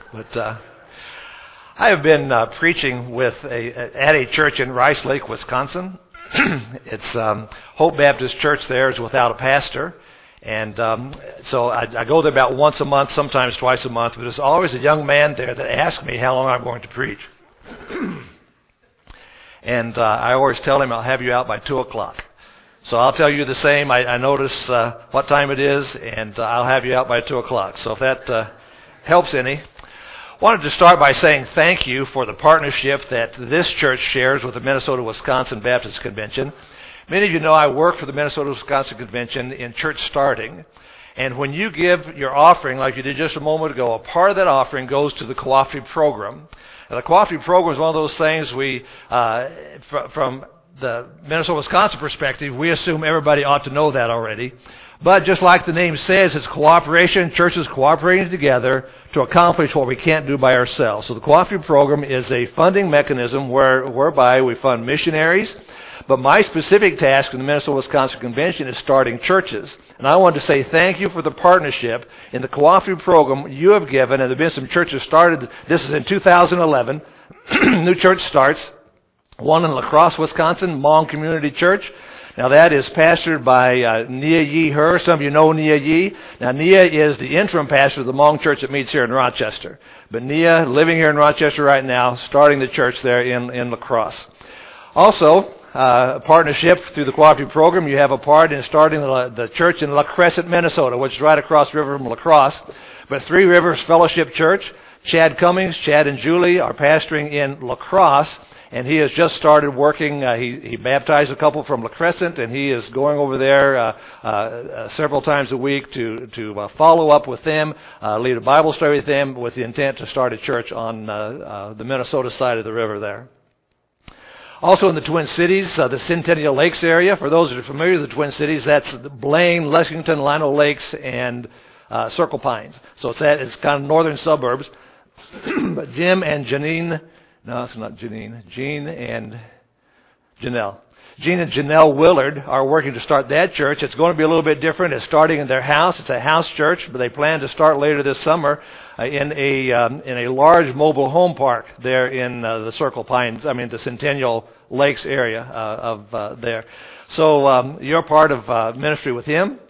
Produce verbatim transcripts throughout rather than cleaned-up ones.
But uh, I have been uh, preaching with a, at a church in Rice Lake, Wisconsin. It's um, Hope Baptist Church there is without a pastor. And um, so I, I go there about once a month, sometimes twice a month. But there's always a young man there that asks me how long I'm going to preach. And uh, I always tell him I'll have you out by two o'clock. So I'll tell you the same. I, I notice uh, what time it is, and uh, I'll have you out by two o'clock. So if that uh, helps any. Wanted to start by saying thank you for the partnership that this church shares with the Minnesota-Wisconsin Baptist Convention. Many of you know I work for the Minnesota-Wisconsin Convention in church starting. And when you give your offering, like you did just a moment ago, a part of that offering goes to the cooperative program. Now, the cooperative program is one of those things we, uh, fr- from the Minnesota-Wisconsin perspective, we assume everybody ought to know that already. But just like the name says, it's cooperation, churches cooperating together to accomplish what we can't do by ourselves. So the cooperative program is a funding mechanism where, whereby we fund missionaries. But my specific task in the Minnesota-Wisconsin Convention is starting churches. And I wanted to say thank you for the partnership in the cooperative program you have given. And there have been some churches started. This is in two thousand eleven. New church starts. One in La Crosse, Wisconsin, Hmong Community Church. Now that is pastored by uh, Nia Yi Her. Some of you know Nia Yi. Now Nia is the interim pastor of the Hmong church that meets here in Rochester. But Nia, living here in Rochester right now, starting the church there in, in La Crosse. Also, uh, a partnership through the cooperative program, you have a part in starting the, the church in La Crescent, Minnesota, which is right across the river from La Crosse. But Three Rivers Fellowship Church, Chad Cummings, Chad and Julie are pastoring in La Crosse. And he has just started working. Uh, he, he baptized a couple from La Crescent, and he is going over there uh, uh, uh, several times a week to to uh, follow up with them, uh, lead a Bible study with them, with the intent to start a church on uh, uh, the Minnesota side of the river there. Also in the Twin Cities, uh, the Centennial Lakes area. For those that are familiar with the Twin Cities, that's Blaine, Lexington, Lino Lakes, and uh, Circle Pines. So it's that it's kind of northern suburbs. But Jim and Janine. No, it's not Janine. Jean and Janelle. Jean and Janelle Willard are working to start that church. It's going to be a little bit different. It's starting in their house. It's a house church, but they plan to start later this summer uh, in a um, in a large mobile home park there in uh, the Circle Pines. I mean the Centennial Lakes area uh, of uh, there. So um, you're part of uh, ministry with him.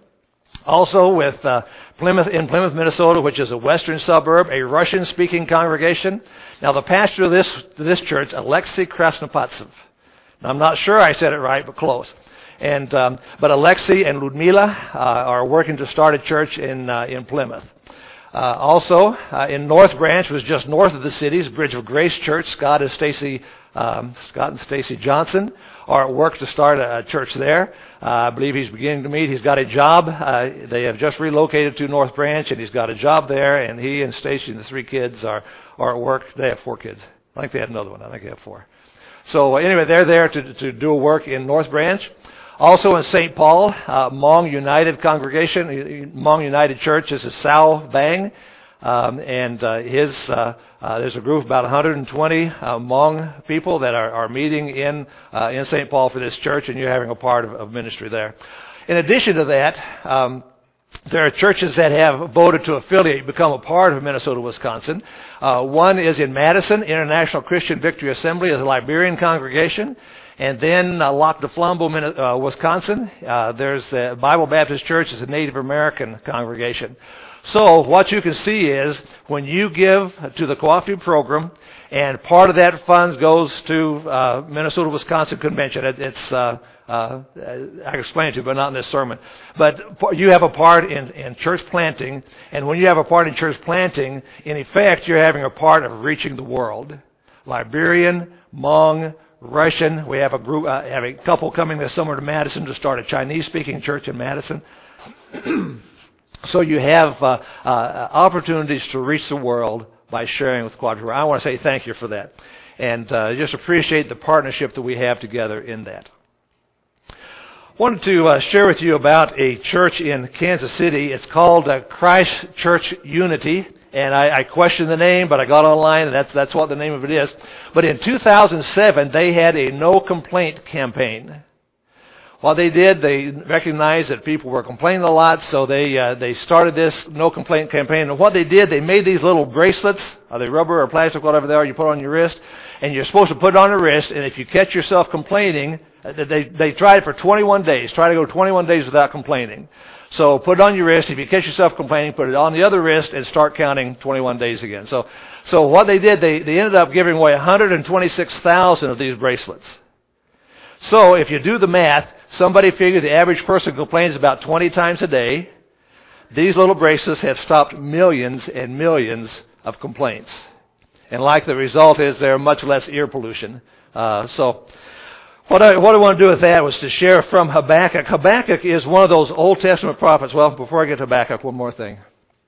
Also with uh, Plymouth in Plymouth, Minnesota, which is a western suburb, a Russian-speaking congregation. Now, the pastor of this this church, Alexei Krasnopatsev. Now, I'm not sure I said it right, but close. And um, but Alexei and Ludmila uh, are working to start a church in uh, in Plymouth. Uh, also, uh, in North Branch, was just north of the cities, Bridge of Grace Church. Scott and Stacy, um, Scott and Stacy Johnson are at work to start a, a church there. Uh, I believe he's beginning to meet. He's got a job. Uh, they have just relocated to North Branch, and he's got a job there. And he and Stacy and the three kids are are at work. They have four kids. I think they had another one. I think they have four. So anyway, they're there to to do work in North Branch. Also in Saint Paul, uh, Hmong United congregation, Hmong United Church is a Sao Bang, um, and uh, his uh, uh, there's a group of about one hundred twenty uh, Hmong people that are, are meeting in uh, in Saint Paul for this church, and you're having a part of, of ministry there. In addition to that, um, there are churches that have voted to affiliate, become a part of Minnesota, Wisconsin. Uh, one is in Madison, International Christian Victory Assembly, is a Liberian congregation. And then uh, Lac du Flambeau, uh, Wisconsin, uh, there's a Bible Baptist Church, is a Native American congregation. So what you can see is when you give to the cooperative program, and part of that funds goes to uh, Minnesota Wisconsin Convention. It, it's uh, uh, I can explain it to you, but not in this sermon. But you have a part in, in church planting, and when you have a part in church planting, in effect, you're having a part of reaching the world. Liberian, Hmong, Russian. We have a group, uh, have a couple coming this summer to Madison to start a Chinese-speaking church in Madison. So you have uh, uh, opportunities to reach the world by sharing with Quadra. I want to say thank you for that, and uh, just appreciate the partnership that we have together in that. Wanted to uh, share with you about a church in Kansas City. It's called uh, Christ Church Unity. And I, I questioned the name, but I got online, and that's that's what the name of it is. But in two thousand seven, they had a no complaint campaign. What they did, they recognized that people were complaining a lot, so they uh, they started this no complaint campaign. And what they did, they made these little bracelets, are they rubber or plastic, whatever they are, you put on your wrist, and you're supposed to put it on your wrist, and if you catch yourself complaining, they they tried it for twenty-one days. Try to go twenty-one days without complaining. So put it on your wrist. If you catch yourself complaining, put it on the other wrist and start counting twenty-one days again. So so what they did, they, they ended up giving away one hundred twenty-six thousand of these bracelets. So if you do the math, somebody figured the average person complains about twenty times a day. These little bracelets have stopped millions and millions of complaints. And like the result is there much less ear pollution. Uh, so what I, what I want to do with that was to share from Habakkuk. Habakkuk is one of those Old Testament prophets. Well, before I get to Habakkuk, one more thing.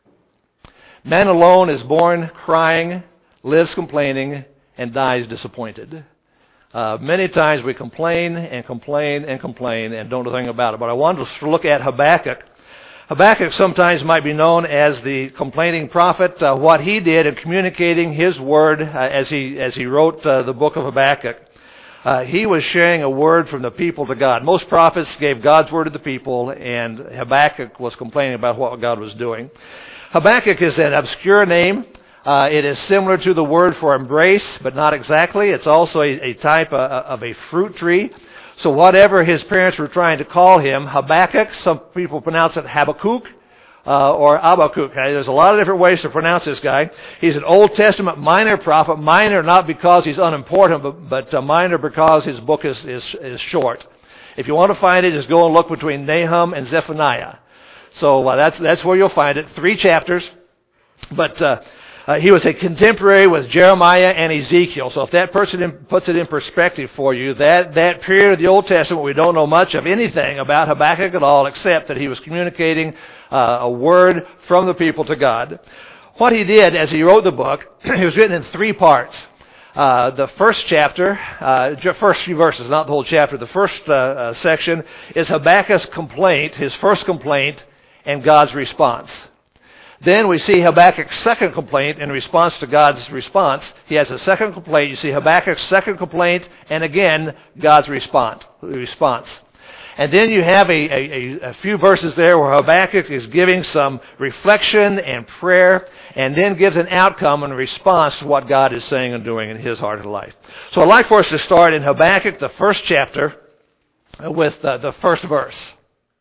Man alone is born crying, lives complaining, and dies disappointed. Uh, many times we complain and complain and complain and don't do anything about it. But I wanted to look at Habakkuk. Habakkuk sometimes might be known as the complaining prophet. Uh, what he did in communicating his word uh, as he as he wrote uh, the book of Habakkuk, uh, he was sharing a word from the people to God. Most prophets gave God's word to the people, and Habakkuk was complaining about what God was doing. Habakkuk is an obscure name. Uh, it is similar to the word for embrace, but not exactly. It's also a, a type of, of a fruit tree. So whatever his parents were trying to call him, Habakkuk, some people pronounce it Habakkuk, uh, or Abakuk. Okay? There's a lot of different ways to pronounce this guy. He's an Old Testament minor prophet. Minor not because he's unimportant, but, but uh, minor because his book is, is, is short. If you want to find it, just go and look between Nahum and Zephaniah. So uh, that's that's where you'll find it. Three chapters. But uh, uh, he was a contemporary with Jeremiah and Ezekiel. So if that person in, puts it in perspective for you, that, that period of the Old Testament, we don't know much of anything about Habakkuk at all, except that he was communicating uh, a word from the people to God. What he did as he wrote the book, it was written in three parts. Uh, the first chapter, uh, first few verses, not the whole chapter, the first uh, uh, section is Habakkuk's complaint, his first complaint, and God's response. Then we see Habakkuk's second complaint in response to God's response. He has a second complaint. You see Habakkuk's second complaint, and again, God's response. response. And then you have a, a, a few verses there where Habakkuk is giving some reflection and prayer, and then gives an outcome in response to what God is saying and doing in his heart and life. So I'd like for us to start in Habakkuk, the first chapter, with uh, the first verse.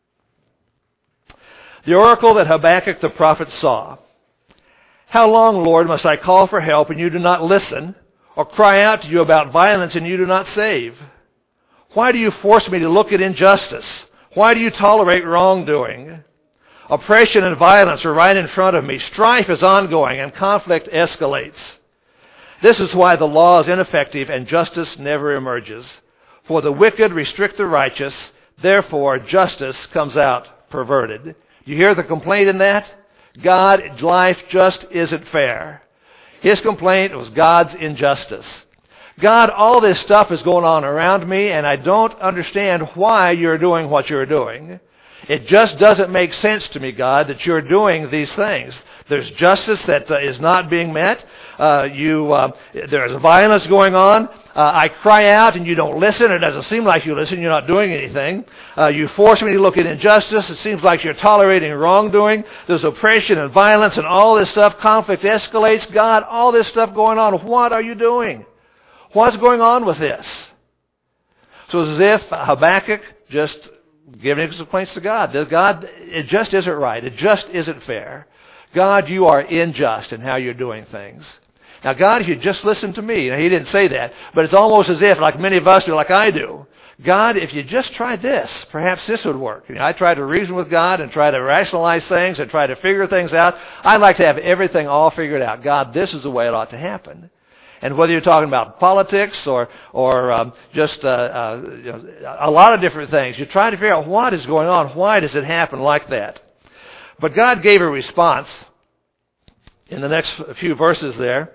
The oracle that Habakkuk the prophet saw. How long, Lord, must I call for help and you do not listen, or cry out to you about violence and you do not save? Why do you force me to look at injustice? Why do you tolerate wrongdoing? Oppression and violence are right in front of me. Strife is ongoing and conflict escalates. This is why the law is ineffective and justice never emerges. For the wicked restrict the righteous, therefore justice comes out perverted. You hear the complaint in that? God, life just isn't fair. His complaint was God's injustice. God, all this stuff is going on around me, and I don't understand why you're doing what you're doing. It just doesn't make sense to me, God, that you're doing these things. There's justice that uh, is not being met. Uh, you, uh, there's violence going on. Uh, I cry out and you don't listen. It doesn't seem like you listen. You're not doing anything. Uh, you force me to look at injustice. It seems like you're tolerating wrongdoing. There's oppression and violence and all this stuff. Conflict escalates. God, all this stuff going on. What are you doing? What's going on with this? So it's as if Habakkuk just giving his complaints to God. God, it just isn't right. It just isn't fair. God, you are unjust in how you're doing things. Now, God, if you just listen to me. Now, he didn't say that, but it's almost as if, like many of us do, like I do. God, if you just try this, perhaps this would work. You know, I try to reason with God and try to rationalize things and try to figure things out. I'd like to have everything all figured out. God, this is the way it ought to happen. And whether you're talking about politics or or um, just uh, uh, you know, a lot of different things, you're trying to figure out what is going on. Why does it happen like that? But God gave a response in the next few verses there.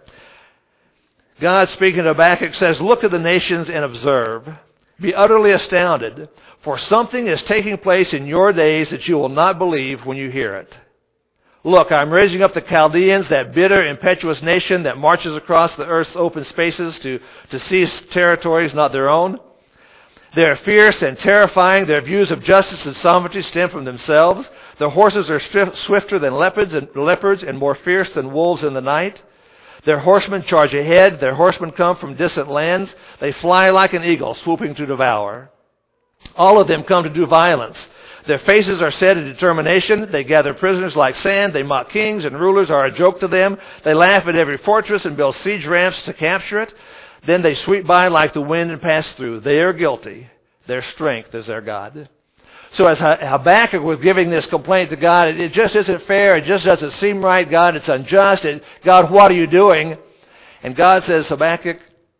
God, speaking to Habakkuk, says, "Look at the nations and observe. Be utterly astounded, for something is taking place in your days that you will not believe when you hear it. Look, I'm raising up the Chaldeans, that bitter, impetuous nation that marches across the earth's open spaces to, to seize territories not their own. They are fierce and terrifying. Their views of justice and sovereignty stem from themselves. Their horses are swifter than leopards and leopards and more fierce than wolves in the night. Their horsemen charge ahead. Their horsemen come from distant lands. They fly like an eagle, swooping to devour. All of them come to do violence. Their faces are set in determination. They gather prisoners like sand. They mock kings and rulers are a joke to them. They laugh at every fortress and build siege ramps to capture it. Then they sweep by like the wind and pass through. They are guilty. Their strength is their God. So as Habakkuk was giving this complaint to God, it just isn't fair. It just doesn't seem right. God, it's unjust. It, God, what are you doing? And God says, Habakkuk,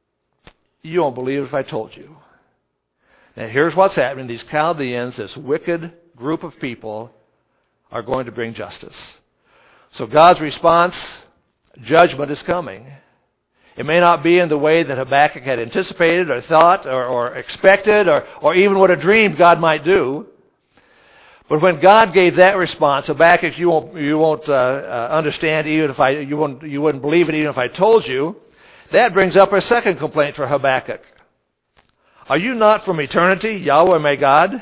you won't believe it if I told you. Now here's what's happening. These Chaldeans, this wicked group of people, are going to bring justice. So God's response, judgment is coming. It may not be in the way that Habakkuk had anticipated or thought or, or expected or, or even would have dreamed God might do. But when God gave that response, Habakkuk, you won't, you won't uh, uh, understand even if I, you wouldn't, you wouldn't believe it even if I told you. That brings up a second complaint for Habakkuk. Are you not from eternity, Yahweh my God?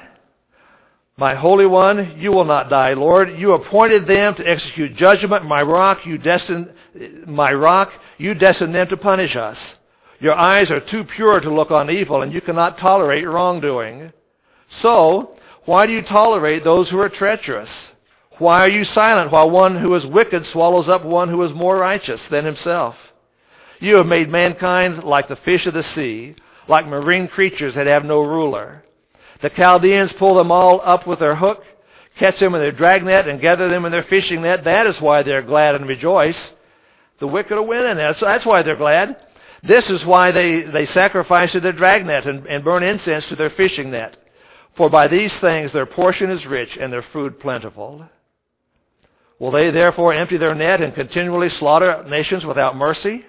My Holy One, you will not die, Lord. You appointed them to execute judgment. My rock, you destined, my rock, you destined them to punish us. Your eyes are too pure to look on evil, and you cannot tolerate wrongdoing. So, why do you tolerate those who are treacherous? Why are you silent while one who is wicked swallows up one who is more righteous than himself? You have made mankind like the fish of the sea, like marine creatures that have no ruler. The Chaldeans pull them all up with their hook, catch them in their dragnet, and gather them in their fishing net. That is why they're glad and rejoice. The wicked are winning. That's, that's why they're glad. This is why they, they sacrifice to their dragnet and, and burn incense to their fishing net. For by these things their portion is rich and their food plentiful. Will they therefore empty their net and continually slaughter nations without mercy?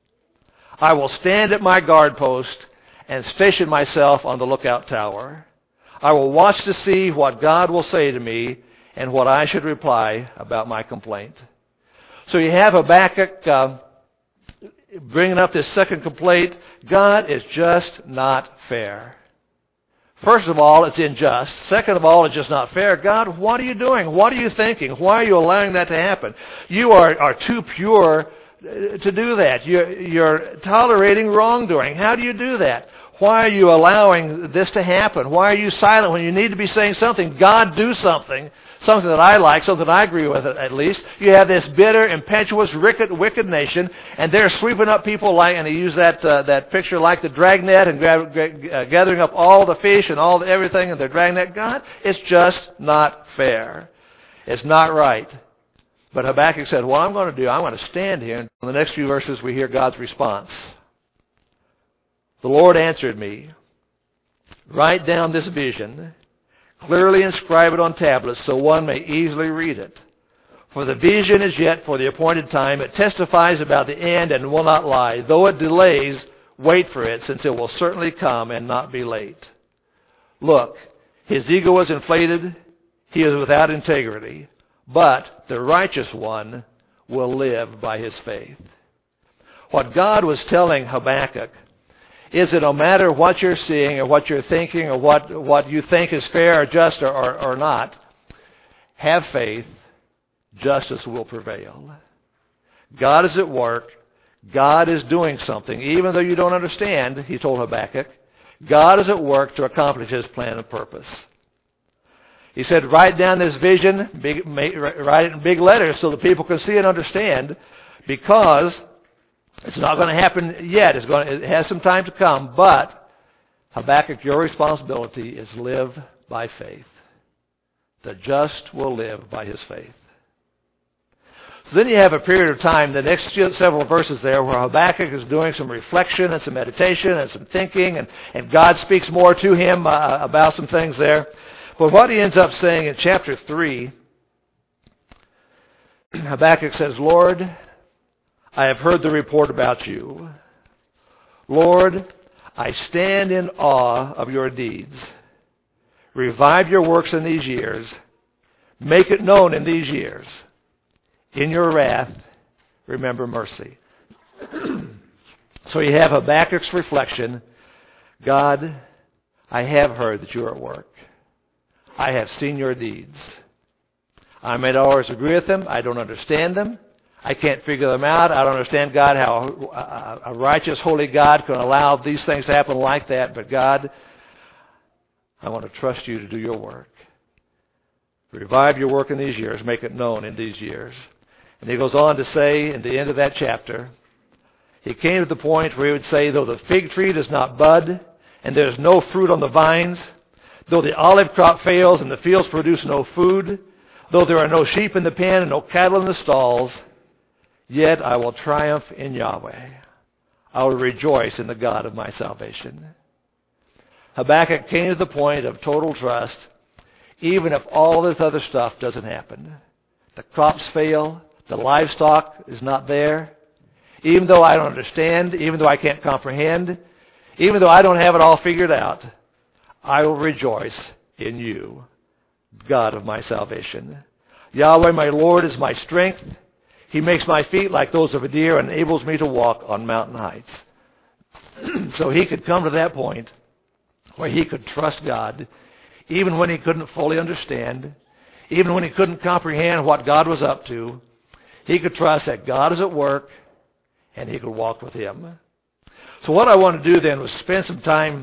I will stand at my guard post and station myself on the lookout tower. I will watch to see what God will say to me and what I should reply about my complaint. So you have Habakkuk uh, bringing up this second complaint. God is just not fair. First of all, it's unjust. Second of all, it's just not fair. God, what are you doing? What are you thinking? Why are you allowing that to happen? You are, are too pure to do that. You're, you're tolerating wrongdoing. How do you do that? Why are you allowing this to happen? Why are you silent when you need to be saying something? God, do something. Something that I like, something I agree with at least. You have this bitter, impetuous, wicked, wicked nation, and they're sweeping up people like, and he used that uh, that picture like the dragnet and gra- gra- uh, gathering up all the fish and all the, everything in their dragnet. God, it's just not fair. It's not right. But Habakkuk said, what I'm going to do, I'm going to stand here. And in the next few verses, we hear God's response. The Lord answered me, write down this vision, clearly inscribe it on tablets so one may easily read it. For the vision is yet for the appointed time. It testifies about the end and will not lie. Though it delays, wait for it, since it will certainly come and not be late. Look, his ego is inflated. He is without integrity. But the righteous one will live by his faith. What God was telling Habakkuk is that no matter what you're seeing or what you're thinking or what, what you think is fair or just or, or, or not, have faith, justice will prevail. God is at work. God is doing something. Even though you don't understand, he told Habakkuk, God is at work to accomplish his plan and purpose. He said, write down this vision, big, make, write it in big letters so that people can see and understand, because it's not going to happen yet. It's going to, it has some time to come. But, Habakkuk, your responsibility is live by faith. The just will live by his faith. So then you have a period of time, the next several verses there, where Habakkuk is doing some reflection and some meditation and some thinking, and, and God speaks more to him uh, about some things there. But what he ends up saying in chapter three, Habakkuk says, Lord, I have heard the report about you. Lord, I stand in awe of your deeds. Revive your works in these years. Make it known in these years. In your wrath, remember mercy. So you have Habakkuk's reflection. God, I have heard that you are at work. I have seen your deeds. I may not always agree with them. I don't understand them. I can't figure them out. I don't understand, God, how a righteous, holy God can allow these things to happen like that. But God, I want to trust you to do your work. Revive your work in these years. Make it known in these years. And he goes on to say in the end of that chapter, he came to the point where he would say, though the fig tree does not bud, and there is no fruit on the vines, though the olive crop fails and the fields produce no food, though there are no sheep in the pen and no cattle in the stalls, yet I will triumph in Yahweh. I will rejoice in the God of my salvation. Habakkuk came to the point of total trust, even if all this other stuff doesn't happen. The crops fail, the livestock is not there. Even though I don't understand, even though I can't comprehend, even though I don't have it all figured out, I will rejoice in you, God of my salvation. Yahweh, my Lord, is my strength. He makes my feet like those of a deer and enables me to walk on mountain heights. So he could come to that point where he could trust God, even when he couldn't fully understand, even when he couldn't comprehend what God was up to. He could trust that God is at work, and he could walk with him. So what I want to do then was spend some time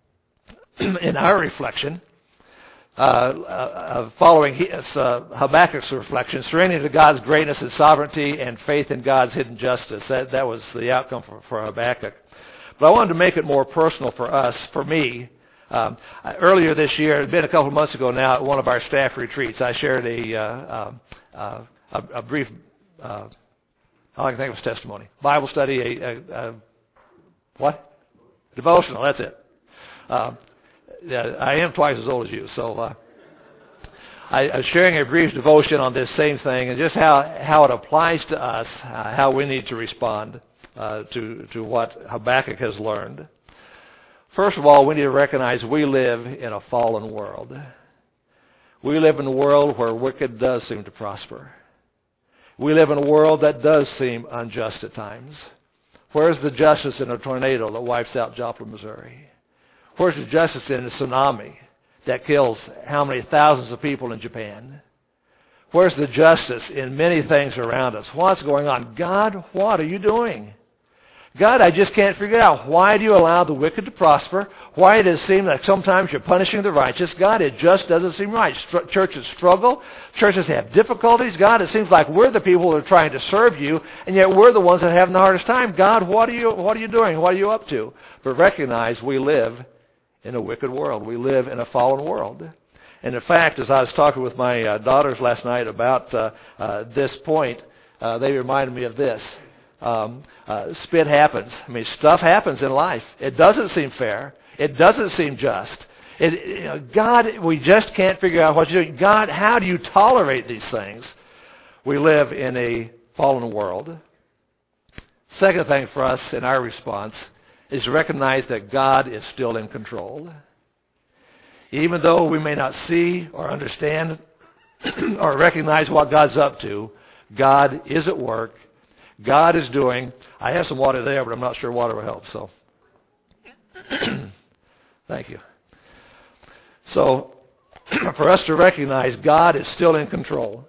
in our reflection, uh, uh, following his, uh, Habakkuk's reflection, surrendering to God's greatness and sovereignty and faith in God's hidden justice. That, that was the outcome for, for Habakkuk. But I wanted to make it more personal for us, for me. Um, earlier this year, it had been a couple of months ago now, at one of our staff retreats, I shared a, uh, uh, a, a brief, uh, all I can think of is testimony, Bible study, a, a, a what? Devotional, that's it. Uh, yeah, I am twice as old as you, so uh, I, I was sharing a brief devotion on this same thing and just how, how it applies to us, uh, how we need to respond uh, to, to what Habakkuk has learned. First of all, we need to recognize we live in a fallen world. We live in a world where wicked does seem to prosper. We live in a world that does seem unjust at times. Where's the justice in a tornado that wipes out Joplin, Missouri? Where's the justice in a tsunami that kills how many thousands of people in Japan? Where's the justice in many things around us? What's going on? God, what are you doing? God, I just can't figure out, why do you allow the wicked to prosper? Why does it seem like sometimes you're punishing the righteous? God, it just doesn't seem right. Str- churches struggle. Churches have difficulties. God, it seems like we're the people who are trying to serve you, and yet we're the ones that are having the hardest time. God, what are you, what are you doing? What are you up to? But recognize we live in a wicked world. We live in a fallen world. And in fact, as I was talking with my uh, daughters last night about uh, uh, this point, uh, they reminded me of this. Um, uh, spit happens. I mean, stuff happens in life. It doesn't seem fair. It doesn't seem just. It, you know, God, we just can't figure out what you're doing. God, how do you tolerate these things? We live in a fallen world. Second thing for us in our response is to recognize that God is still in control. Even though we may not see or understand or recognize what God's up to, God is at work. God is doing. I have some water there, but I'm not sure water will help. So, thank you. So, for us to recognize God is still in control.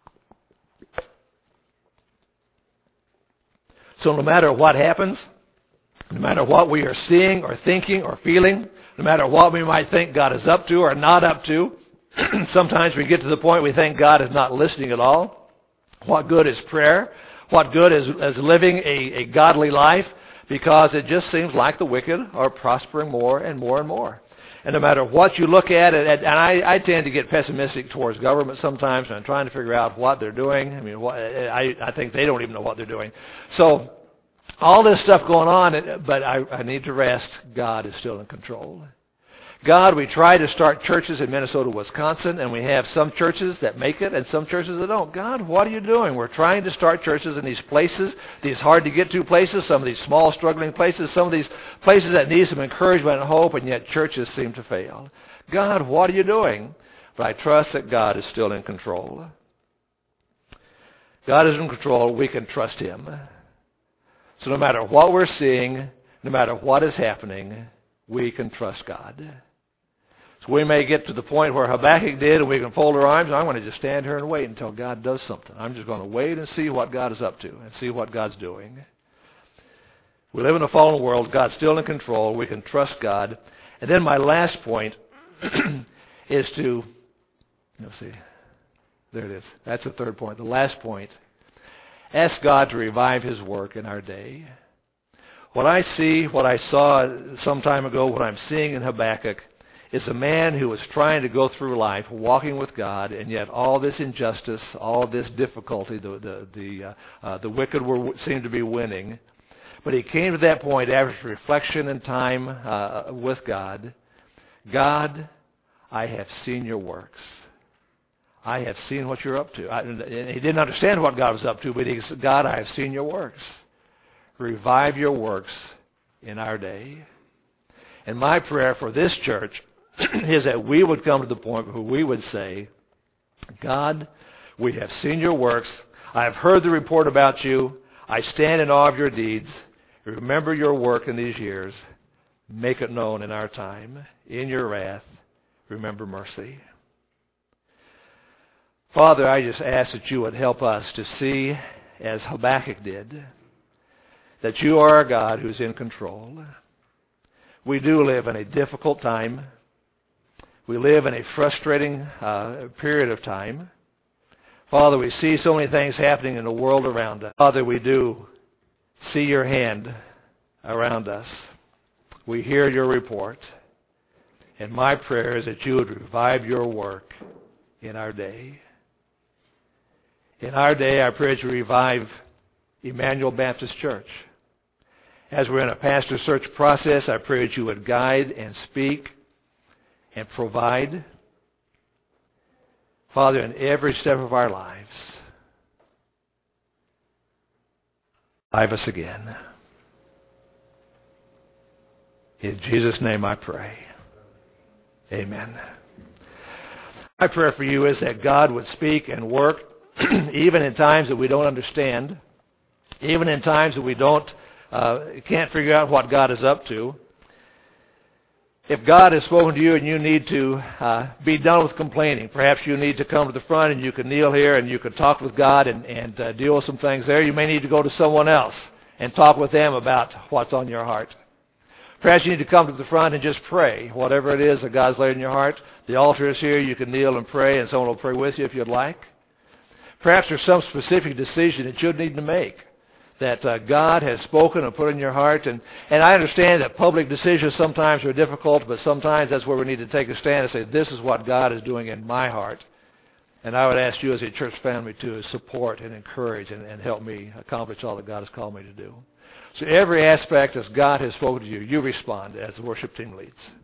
So no matter what happens, no matter what we are seeing or thinking or feeling, no matter what we might think God is up to or not up to, sometimes we get to the point we think God is not listening at all. What good is prayer? What good is, is living a, a godly life? Because it just seems like the wicked are prospering more and more and more. And no matter what you look at, it, and I, I tend to get pessimistic towards government sometimes, and I'm trying to figure out what they're doing. I mean, what, I, I think they don't even know what they're doing. So all this stuff going on, but I, I need to rest. God is still in control. God, we try to start churches in Minnesota, Wisconsin, and we have some churches that make it and some churches that don't. God, what are you doing? We're trying to start churches in these places, these hard-to-get-to places, some of these small, struggling places, some of these places that need some encouragement and hope, and yet churches seem to fail. God, what are you doing? But I trust that God is still in control. God is in control. We can trust Him. So no matter what we're seeing, no matter what is happening, we can trust God. So we may get to the point where Habakkuk did, and we can fold our arms, and I'm going to just stand here and wait until God does something. I'm just going to wait and see what God is up to and see what God's doing. We live in a fallen world. God's still in control. We can trust God. And then my last point is to, let's see, there it is. That's the third point. The last point, ask God to revive His work in our day. What I see, what I saw some time ago, what I'm seeing in Habakkuk, is a man who was trying to go through life walking with God, and yet all this injustice, all this difficulty, the the the, uh, uh, the wicked were seemed to be winning. But he came to that point after reflection and time uh, with God. God, I have seen your works. I have seen what you're up to. I, and he didn't understand what God was up to, but he said, God, I have seen your works. Revive your works in our day. And my prayer for this church is that we would come to the point where we would say, God, we have seen your works. I have heard the report about you. I stand in awe of your deeds. Remember your work in these years. Make it known in our time. In your wrath, remember mercy. Father, I just ask that you would help us to see, as Habakkuk did, that you are a God who's in control. We do live in a difficult time. We live in a frustrating uh, period of time. Father, we see so many things happening in the world around us. Father, we do see your hand around us. We hear your report. And my prayer is that you would revive your work in our day. In our day, I pray that you revive Emmanuel Baptist Church. As we're in a pastor search process, I pray that you would guide and speak and provide. Father, in every step of our lives, revive us again. In Jesus' name I pray. Amen. My prayer for you is that God would speak and work even in times that we don't understand, even in times that we don't uh, can't figure out what God is up to. If God has spoken to you and you need to uh, be done with complaining, perhaps you need to come to the front and you can kneel here and you can talk with God and, and uh, deal with some things there. You may need to go to someone else and talk with them about what's on your heart. Perhaps you need to come to the front and just pray. Whatever it is that God's laid in your heart, the altar is here. You can kneel and pray, and someone will pray with you if you'd like. Perhaps there's some specific decision that you need to make that uh, God has spoken and put in your heart. And, and I understand that public decisions sometimes are difficult, but sometimes that's where we need to take a stand and say, this is what God is doing in my heart. And I would ask you as a church family to support and encourage and, and help me accomplish all that God has called me to do. So every aspect as God has spoken to you, you respond as the worship team leads.